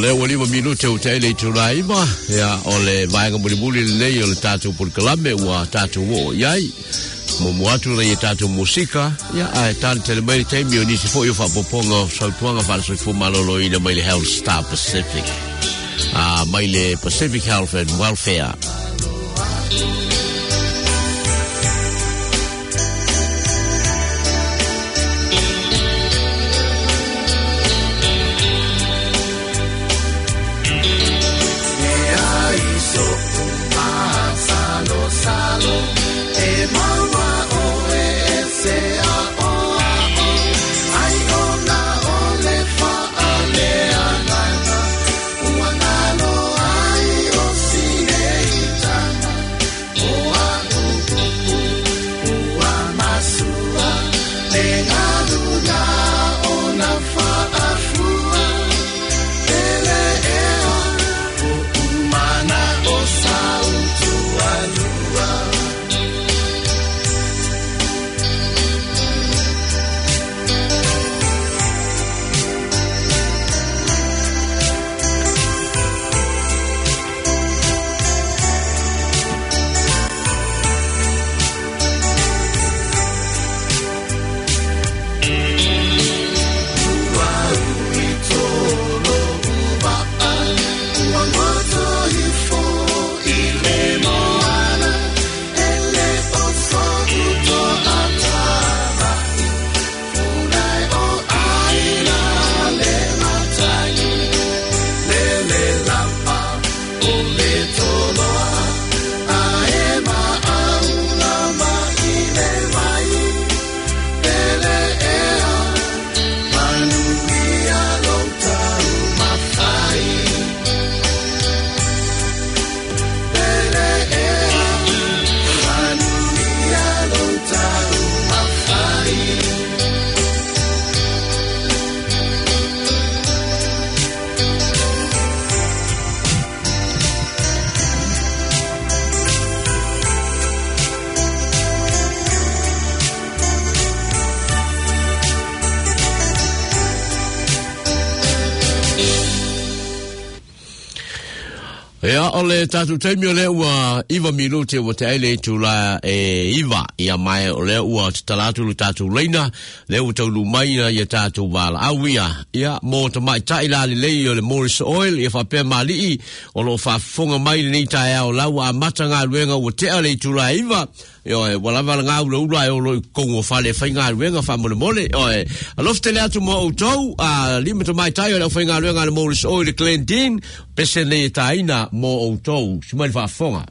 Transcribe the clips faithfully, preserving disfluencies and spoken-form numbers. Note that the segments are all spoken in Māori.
le lima minute o te ele turai ma ya ole vai ngam buli le ole tatu por kalame wa tatu wo yai mo moatu re tatu musika ya ai tan tele mai te mi oni se fo yo fa poponga so tuanga fa so fo malolo ina mai le Health Star Pacific ah mai le Pacific Health and Welfare. Ya ole tatu temio le ua iwa minute wa te ele tula e iwa ia mai ole ua talatu lu tatu leina le u taulu mai na ia tatu wala awia ia mo te mai tai la le le ole Morris Oil ia fa pe mali o lo fa fonga mai ni tai au la wa matanga luenga o te ele tula iwa yo e wala wala nga ulo ulo ai lo kongo fale fainga luenga fa mole mole o e alof te le atu mo o tau a lima te mai tai ole fainga luenga le Morris Oil le Glendin pese le taina mo o tau simai fa fonga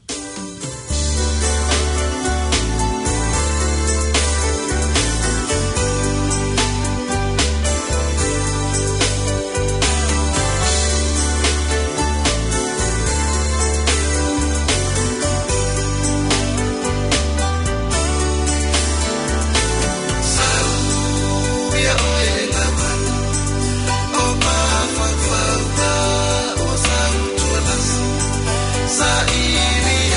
Sa iri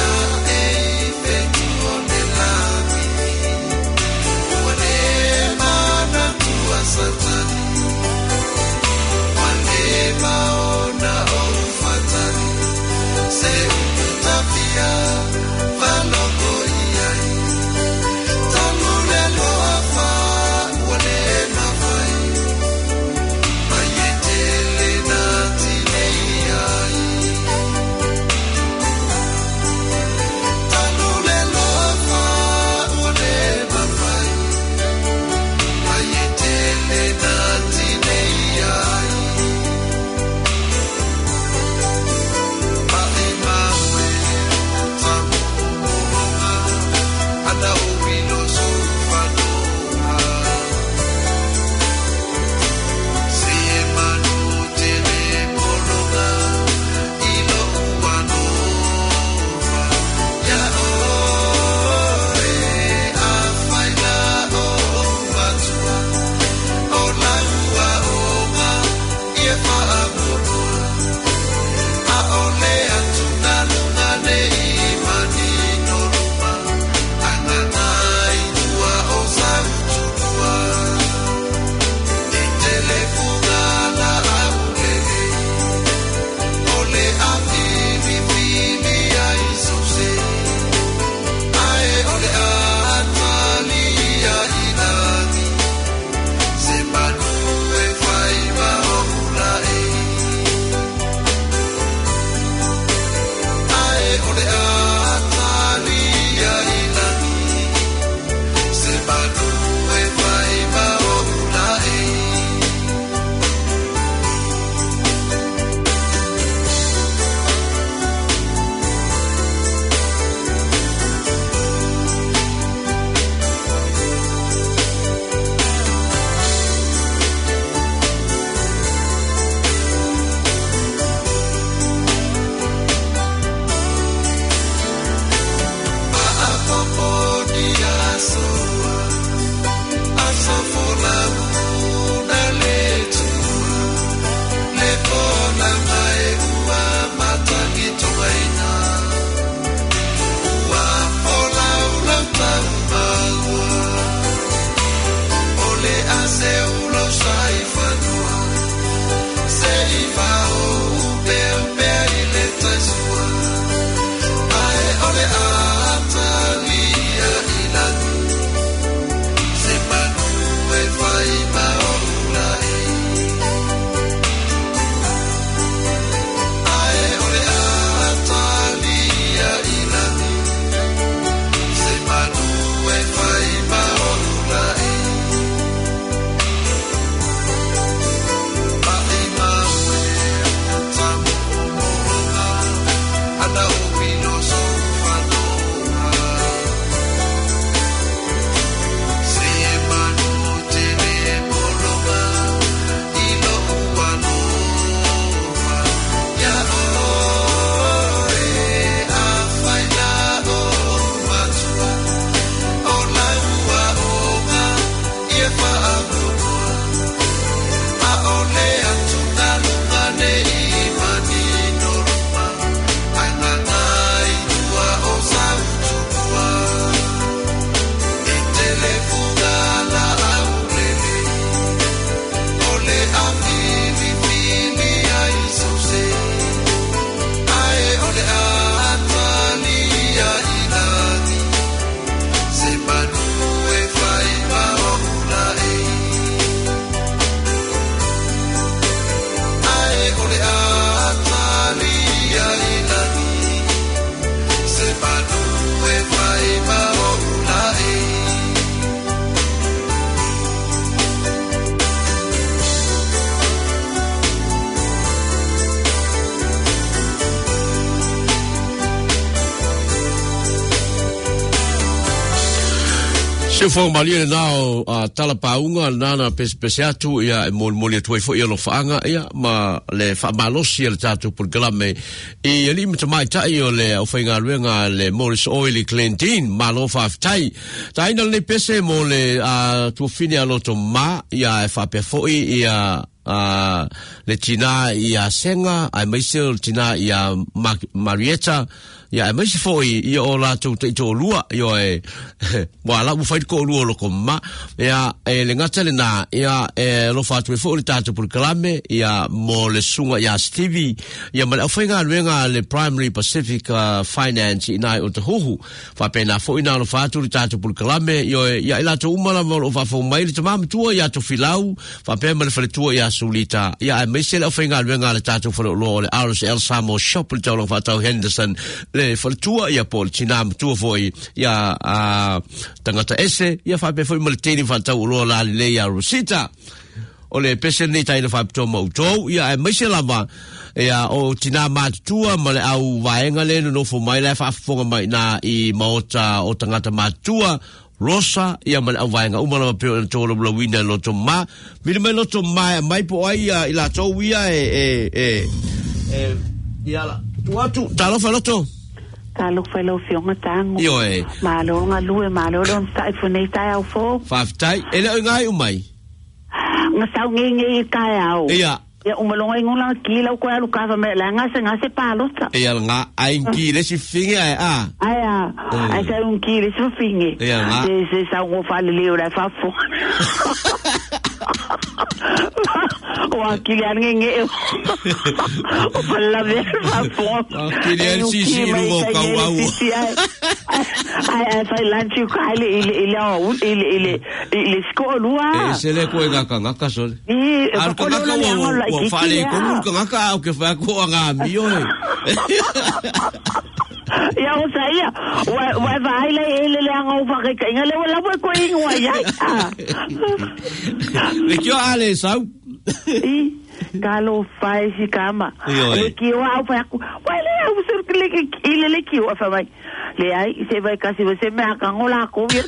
Se fo malia nao a tala paunga nana pesiatu ia mo mo le toi fo ia lo faanga ia ma le fa malosi le tatu programe e ali mta mai tai o le o fainga luenga le Morris Oil Cleantin malo fa tai tai na le pese mo le a tu fine a loto ma ia fa pe fo ia a le tina ia senga ai mai se tina ia Marietta ia mai se foi ia o la tu te to lua io e wala u fai ko lua lo komma ia e le ngata le na ia e lo fa tu fo le tatu por clame ia mo le sunga ia Stevie ia ma fai nga luenga le Primary Pacific uh, Finance ina o te hohu fa pena fo ina lo fa tu le tatu por clame io ia ila to umala mo fa fo mai le tamam tu ia to filau fa pe ma le fa tu ia sulita ia mai se le fai nga luenga le tatu fo lo le R S L Samo shop le tau lo fa tau Henderson le faltua ia pol tinam tu foi ia a tangata ese ia fa pe foi malteni fa tau lo la le ia Rosita o le pese ni tai le fa to mo to ia e mai se lava ia o tinama tua ma le au vaenga le no fo mai le fa fonga mai na i mota o tangata matua Rosa ia ma au vaenga umala pe to lo lo wina lo to ma mi me lo to mai mai po ai ia ila to ia e e e e ia la tu atu talo fa lo to talo fa lo fionga tango io e ma lo nga lue ma lo don sta fo nei tai au fo fa tai ele ngai umai nga sa ngi ngi kai au ia ia umalo ngai ngula kila ko alu ka fa me la nga se nga se palo ta ia nga ai ngi le si finga a ai a ai sa un kile so finge ia nga se se sa ngo fa le le la fa fo o kilian nge o pala ver fa fo kilian si si no ka wa ai ai fa lanchi ka ile ile ile o ile ile ile skolua e se le ko ga ka ka so e ko ka ko fa le ko ka ka o ke fa ko nga mi o ya o saia wa wa vai le le le nga o fa ka ngale wala ko ingwa ya le kio ale sau i kalo fai si kama le kio au fa ku wa le au sur le ile le kio fa vai le ai se vai kasi se me ka ngola ko vir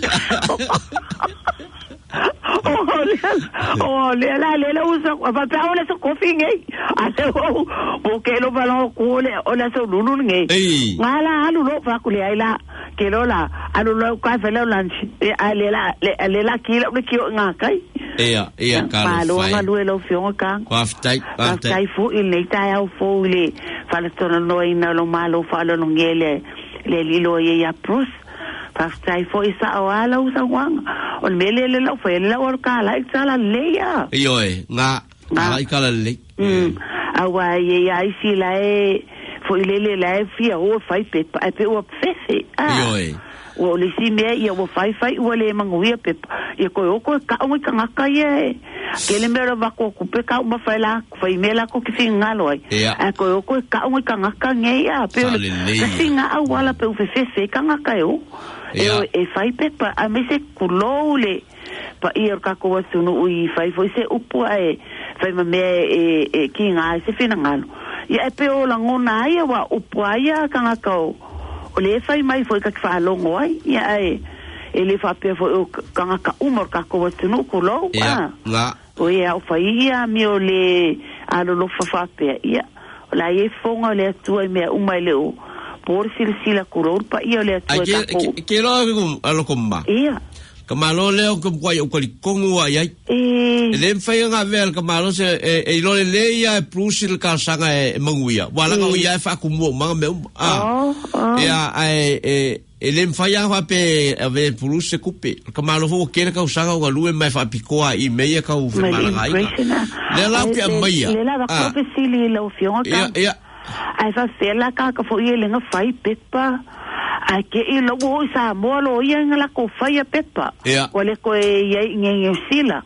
oh le oh le la le la usa pa pa ole so kofi nge ale o o ke lo balo ko le o la so lulu nge ngala alu lo fa ku le ai la ke lo la alu lo ka fa le lunch ale la le la ki lo ki nga kai ia ia ka lo fa lo lo fion ka fa tai fa tai fu il nei tai au fu le fa le tono no ina lo malo fa lo ngele le lilo ye ya prus pastai fo isa awala usa wang on mele le la fe la or kala ikala leya io e nga nga ikala le mm awa ye ya isi la e fo ile le la fi o fai pe pa pe o fefe ah io e o le si me ia o fai fai o le manguia pe e ko o ko ka o ka ngaka ye ke le mero va ko ku pe ka o fai la fai me la ko ki finga loi e ko o ko ka o ka ngaka nge ya pe le singa awala pe o fefe ka ngaka yo e e fai pe pa a me se kulole pa ir ka ko sunu ui fai foi se upu e fai me e e kinga se fina ngalo ia pe o la ngona ia wa upu ia ka ngaka o le fai mai foi ka fa longo ai ia e ele fa pe foi ka ngaka umor ka ko sunu kulo ah la o ia o fai ia mi o le alo lo fa fa pe ia la ia fonga le tu me uma le o por silsila kuror pa ia le tu ka ko ke lo alo komma ia kamalo le ko kwai o kali kongu ai ai e le fai nga vel kamalo se e lo le ia plusil ka sanga e manguia wala ka ia fa ku mo ma me ah ia ai e e le fai nga pe ave plus coupe kamalo fo ke ka sanga o lu mai fa pikoa i meia ka u fa mala ai le la pe meia le la ka pe sili lo fion ka ia ai fa fela ka ka fo ia le nga fai pepa ai ke i lo wo sa mo lo ia ngala ko fai pepa o le ko ia nge sila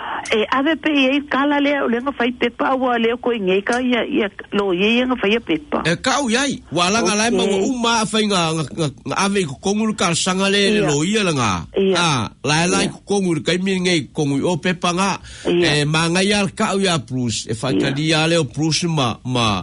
e ave pe ia kala le le nga fai pepa o le ko nge ka ia ia lo ia nga fai pepa e ka u ai wala nga lai mo uma fai nga ave ko ngul ka sanga le lo ia nga ah la la ko ngul ka mi nge ko o pepa nga e ma nga ia ka u ia plus e fa ka dia le o plus ma ma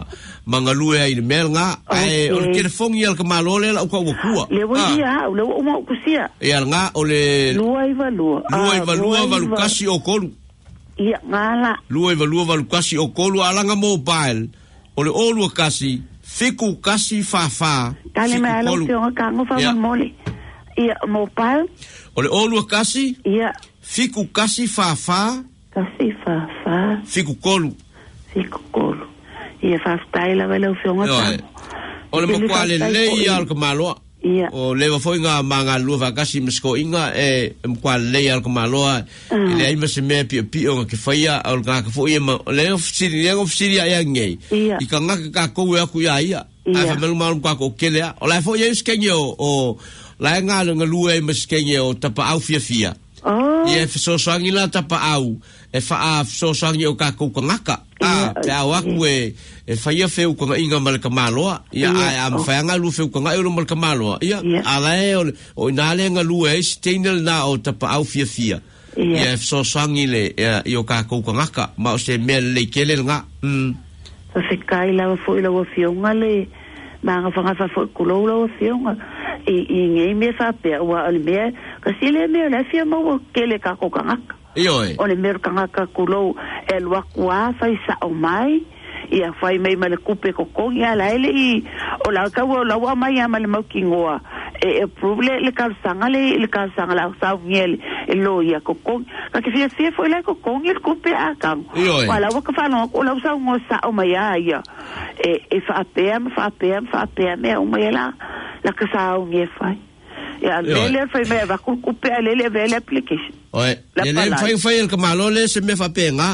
mangalu ai le melga ai o le telefongi al kamalole la ko ko le woia le o mo kusia ia nga o le lua i valua lua i valua valu kasi o kolu ia ngala lua i valua valu kasi o kolu alanga mobile o le olu kasi fiku kasi fa fa tale me ala o ka ngo fa mole ia mobile o le olu kasi ia fiku kasi fa fa kasi fa fa fiku kolu fiku kolu ia fa style vela o fionga ta o le makwale le al kamalo ia o le foi nga manga luva kasi mesko inga e makwale le al kamalo le ai mase me pi pi o ke faia al ka ka foi le ofsiri le ofsiri ya ngai i ka nga ka ko ya ku ya ia a fa mel mal ka ko kele o la foi es kenyo o la nga nga lue meskenye o tapa au fia fia oh ia so sangi la tapa au e fa so sangi o ka ko ngaka ah te awa ku e e faia feu ko inga mal kamalo ia a am fa nga lu feu ko nga eu mal kamalo ia ala e o nale nga lu e steinel na o tapa au fia fia ia so sangi le io ka ko ngaka ma se mel le kele nga mm so se kai la fo ila wo fionga le ma nga fa nga fa fo ko lo fionga i i ngai me fa pe wa al me ka si le me la fia mo kele ka ko ngaka io e o le mer ka ngaka ko lo el wa kwa fa sa o mai ia fai mai male kupe ko ko ia la ele i o la ka wo la wa mai ama le mau kingoa e problem le ka sanga le le ka sanga la sa miel e lo ia ko ko ka ke fia fia foi la ko ko il kupe a ka wala wa ka fa no ko la sa ngo sa o mai ia e e fa pe am fa pe am fa pe me o mai la la ka sa o nge fai ia le fai me va ko kupe le le ve application oi le fai fai el kamalo le se me fa pe nga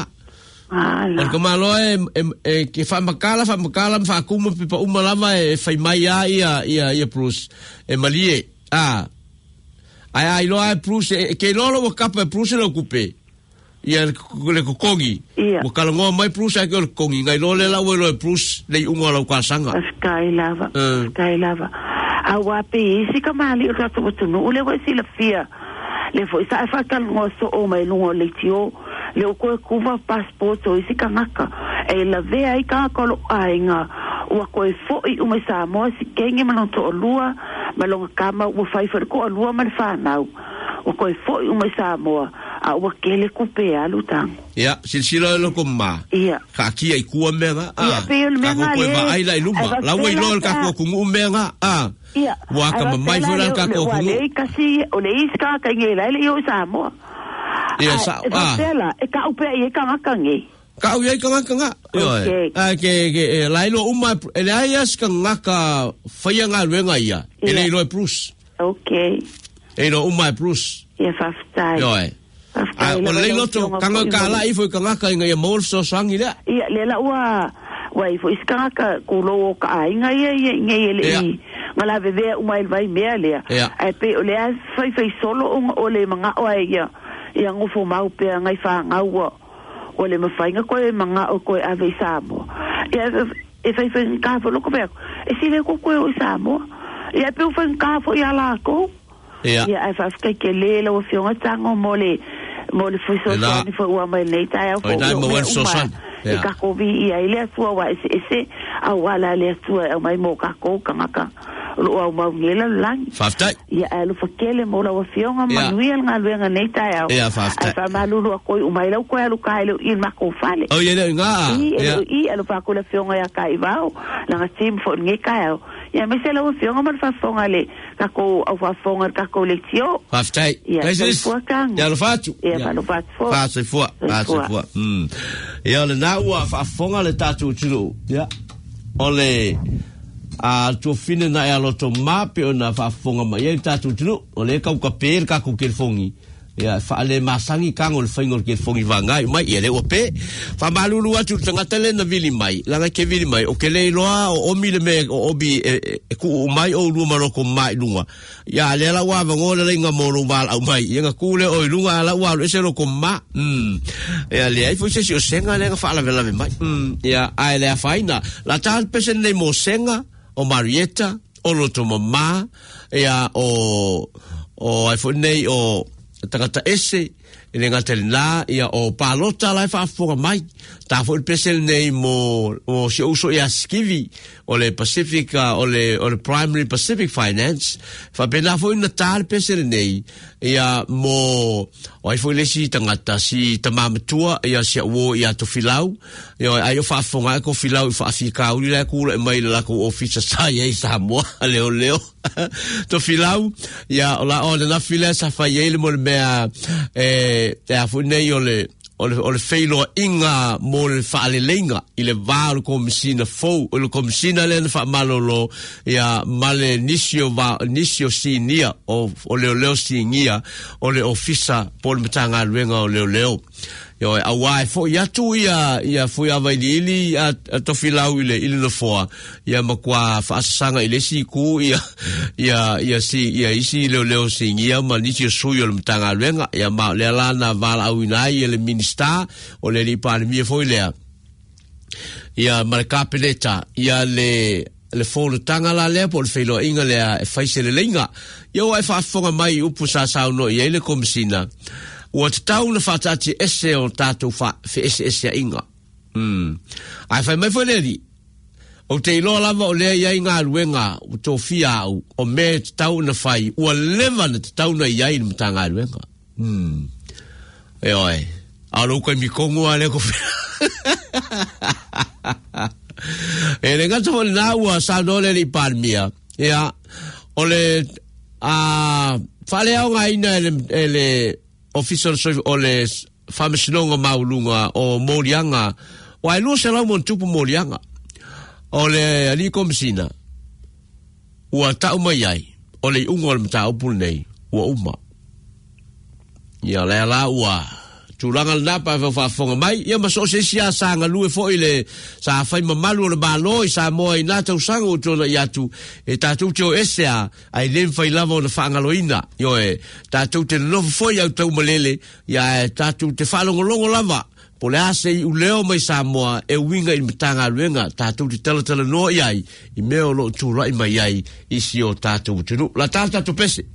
ala ko malo e e ke fa makala fa makala fa kuma pe pa uma lava e fai mai ia ia ia plus e malie ah ai ai lo ai plus ke lo lo kapa plus lo kupe ia le kokongi o kala ngo mai plus ai ko kongi ngai lo le la wo lo plus le unga lo ka sanga sky lava sky lava awa pe si kamali o to to no le wo si la fia le foi sa fa kal ngo so o mai lo le tio le ko kuva passport o isi kangaka e la ve ai ka ko ainga o ko e foi o mai sa mo si kenge mano to lua malonga kama o fai fer ko lua man fa nau o ko e foi o mai sa mo a o kele ku pe alu tang ya silsila lo ko ma ya ka ki ai ku menga ah pe el menga le ai la luma la wei lo ka ko ku menga ah ya wa ka mai fora ka ko ku le kasi o le iska ka nge la le yo sa mo ia sa ah e ka upe e ka makangi ka u ye ka ngaka yo ah ke ke la lo uma ele ai as ka ngaka faya nga wenga ia ele lo plus okay e lo uma plus ia faftai yo ah o le lo to ka ngaka la i fo ka ngaka nga ia mol so sangi la ia le la wa wa i fo iska ka ku lo ka ai nga ia nga ele ngala bebe uma il vai me ale ai pe o le as fai fai solo o le manga o ia ia ngofo mau pe ngai fa ngau o le mafainga ko e manga o ko ave samo ia e fai fai ka fo lo ko pe e si le ko ko o samo ia pe fai ka fo ia la ko ia ia fa ska ke le lo fio tango mole mole fo so ni fo wa mai nei ta o so e ka ko vi ia ile tua wa ese ese a wala le tua mai mo ka ko ka ka lo au mau ngela lang faftai ia alo fakele mo la fionga manuel nga luenga nei tai au ia faftai fa malulu ko u mai lo ko alo kai lo in ma ko fale oh ia nga ia i alo fa ko la fionga ya kai vao la tim fo nge kai au ia me se lo fionga man fa fonga le ka ko au fa fonga ka ko le tio faftai ia ia lo fatu ia fa lo fatu fa se fo fa se fo mm ia le na u fa fonga le tatu tulu ia ole a to fine na ya loto mape ona fa fonga mai e tatu tulu o le ka ka per ka ko ke fongi ya fa le masangi ka ngol fingol ke fongi vanga mai e le ope fa malulu atu tanga tele na vili mai la ke vili mai o ke le loa o mi le me o obi e ku mai o lu malo ko mai lunga ya le la wa ngol le nga mo lu bal au mai nga ku le o lunga la wa le se lo ko ma mm ya le ai fo se o senga le fa la vela mai mm ya ai le faina la tal pesen le mo senga o Marietta, o loto mama, ea o, o ai fo nei o tangata ese, e le ngata na ia o palota lai fa fonga mai ta fo pesel nei mo o se uso ia skivi o le Pacific o le o le Primary Pacific Finance fa pena fo na tal pesel nei ia mo o ai fo le si tangata si tamamatua ia se wo ia to filau ia ai fa fonga ko filau fa fika uli la ku mai la ko office sa ia sa mo leo leo to filau ia la o na fila sa fa ia le mo le mea e te fo nei o le o le, o le feilo inga mo le whaalelenga i le vāru komisina fau o le komisina le na whaamalolo ia male nisio, va, nisio sinia o, o leo leo sinia o le ofisa po le matanga ruenga o leo leo yo a wai fo ia tu ia ia fo ia vai li a to filau ile ile no fo ia makwa fa sanga ile si ku ia ia ia si ia isi le le si ia ma ni si suyo le mtanga lenga ia ma le la na vala au nai le minister o le li pa mi fo ile ia ma kapeleta ia le le fo le tanga la le po le felo inga le fa se le lenga yo ai fa fonga mai upu sa sa no ia le komisina o te tau na whatati ese o tātou wha whi ese ese a inga. Mm. Ai whai mai whaneri. O te iloa lava o lea iai ngā ruenga o tō whia au o me te tau na whai ua lewa na te tau na iai na mta ngā ruenga. Mm. E oi. Alo kai mi kongo a lea ko whia. E le ngata whani nā ua sa nole li pārmia. Ea. O le a whale au ngā ina e le official o le whamisinonga maulunga o Morianga o ai lua se lau mon tupu Morianga o le ali komisina ua tau mai ai o le unga o le mta upu nei ua uma ia le ala ua tūranga le napa e whawhonga mai ia maso se sia sanga lue fo i le sa whai mamalu o le baloi sa moa i nā tau sanga o tōna i atu e tātou teo esea ai len whai lava o na whaangaloina io e tātou te nofu foi au tau malele ia e tātou te whalongolongo lava po le ase i uleo mai sa moa e winga i mitanga ruenga tātou te talatala noa i ai i meo lo tūra i mai ai isi o tātou tenu la tātou pese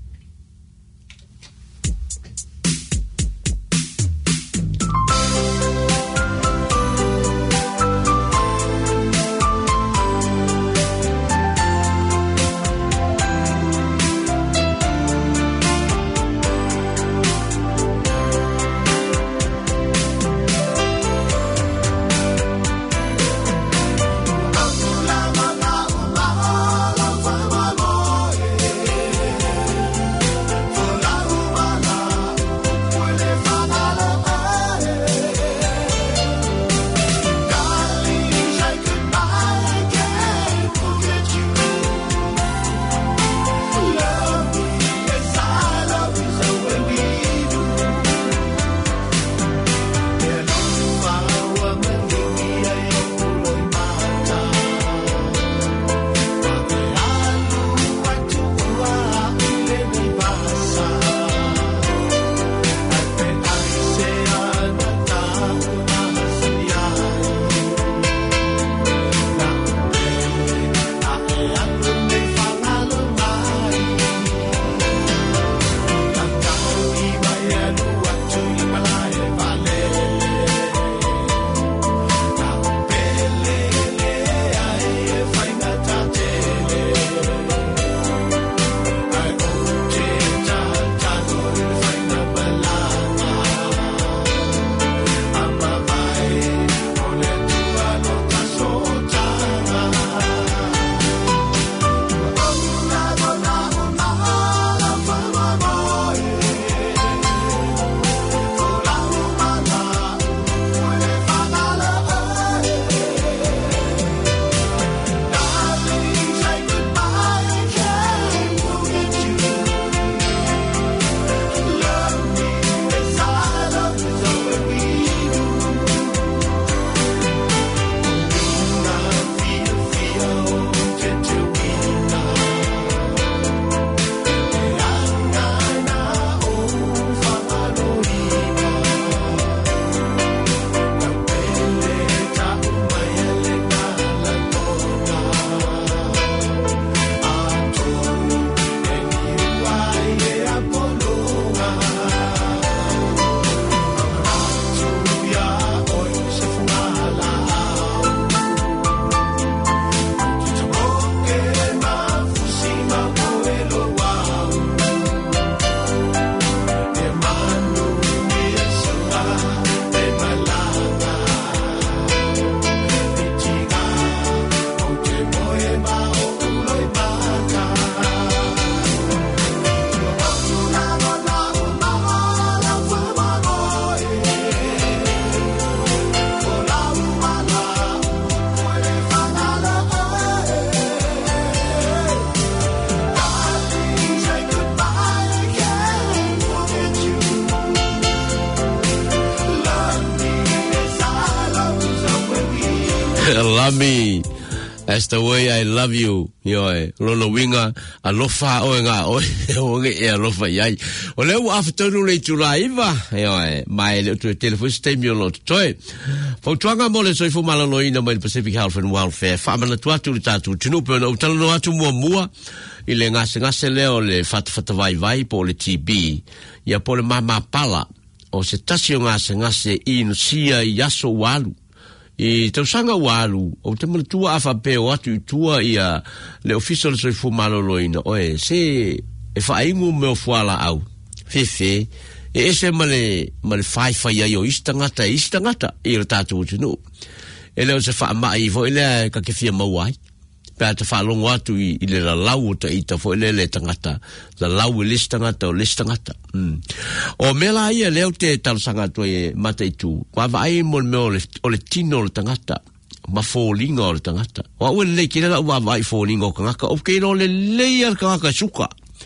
Love me. That's the way I love you. Yo, lono winga alofa o nga o o e alofa yai. O le afternoon le tulaiva. Yo, mai le tu telephone stem yo lot toy. Fo twanga mo le so fu malalo ina mai Pacific Health and Welfare. Fa mana tu atu tatu tunu pe no talo no atu mo mua. Ile ngase ngase le o le fat fat vai vai po le T B. Ya po le mama pala. O se tasio ngase ngase inu sia yaso walu. I tau sanga walu, o te mana tua afa pe o atu tua ia le official soi fu maloloina, oe, se e whaingu me o fuala au, fefe, e ese male, male whai whai ai o istangata, istangata, i o tātou utinu. E leo se wha maa i vo, e lea ka ke fia mauai, pēr te whalongo atu i, i le la lau o ta ita, fo e le le tangata, la lau e listangata o listangata. Mm. O mela ia leo te talasanga tua e mata i tū, kwa vai mo le meo o le tino o le tangata, ma fōlinga o le tangata. Wa ue le kira la ua vai fōlinga o kangaka, o kei lo le leia le kangaka suka.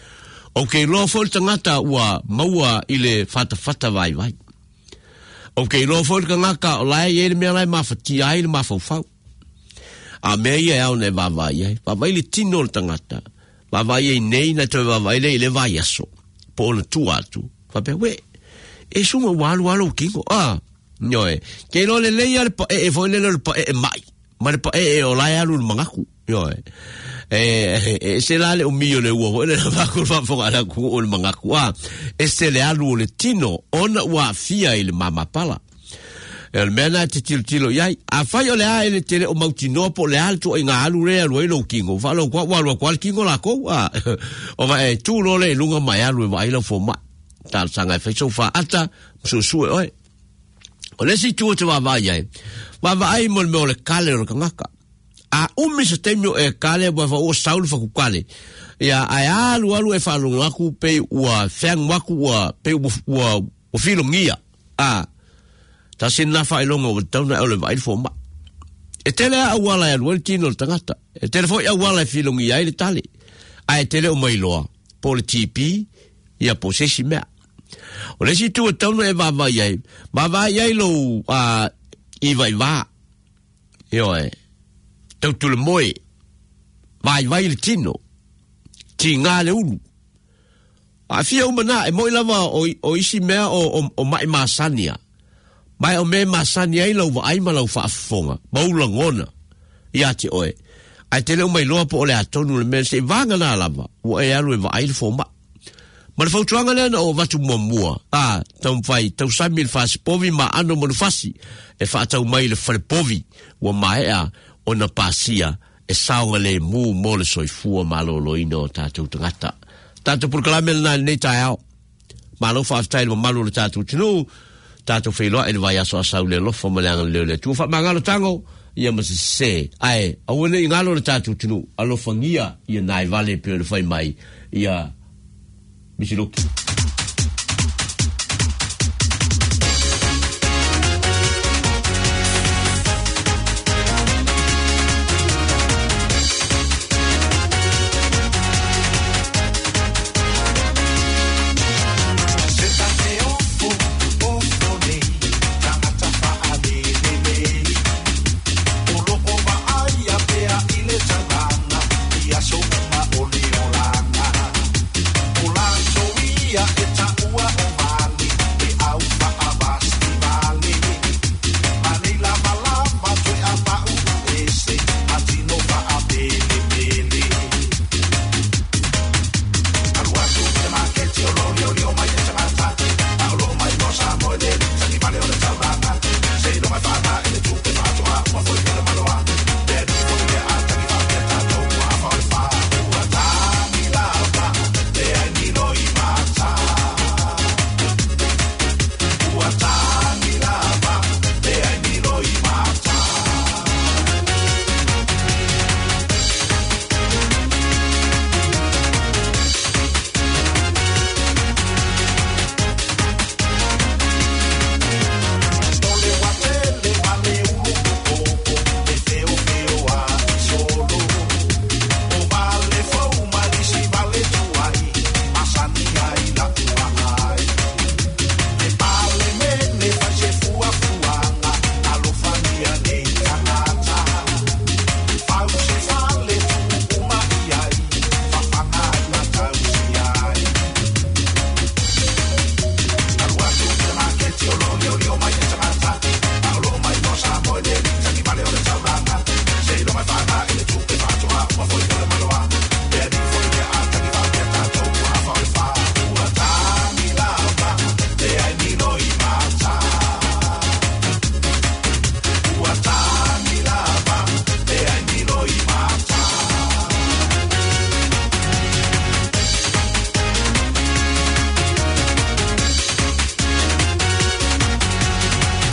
O kei lo fo le tangata ua maua i le fata fata vai vai. O kei lo fo le kangaka o lai e le mea lai mawhati ai le mawhau. A mea ia au ne vavai ai. Vavai le tino le tangata. Vavai ai nei na toi vavai le le vai aso. Po na tu atu. Vapea, we, e suma walu walu kingo. Ah, nyoe. Kei lo le leia le pa e e foi le le pa e e mai. Ma le pa e e o lai alu le mangaku. Nyoe. E, e se la le o mio le ua. Le na vaku le vafonga la ku o le mangaku. Ah, e se le alu o le tino. Ona ua fia i le mamapala. El mena te tilo tilo yai a fai o le a ele tele o mautino po le alto e nga alu re alu e lo kingo fa lo kwa wa kwa kingo la ko a o va e tu lo le lunga mai alu e vai lo fo ma tal sanga fe so fa ata so su oi o le si tu te va va yai va va ai mo mo le kale ro ngaka a umi se temio e kale va o saul fa ku kale ya ai alu alu e fa lo ngaku pe wa fang waku wa pe wa o filo ngia a ta sin na fa ilonga o tauna o le vai fo ma e tele a wala e wel tino tangata e tele fo a wala e filongi ai le tali a e tele o mai loa po le T P ia po se si mea o le si tu o tauna e va va iai va va iai lo a i vai va io e tau tu le moe vai vai le tino ti ngā le unu a fia umana e moi lava o, o isi mea o, o, o mai masania mai o me masani ai lau ai ma lau whaafonga, maula ngona, ia te oe. Ai te leo mai loa po ole atonu le mea se vanga nā lava, ua e alu e wa ai le fō ma. Ma le whautuanga lena o watu mua mua, a, tau mwhai, tau sami le whaasi povi ma ano mo le whasi, e whaatau mai le whare povi, ua mai a, o na pāsia, e saonga le mū mo le soifua ma lo loina o tātou tangata. Tātou purkalame na nei tai au, ma lo whaafitai le malu le tātou tinu, tato feiloa e vai aso asau le lofo malanga le le tu fa mangalo tango ia ma se ai awene ngalo le tato tunu alofangia ia nai vale pe le fai mai ia misiloki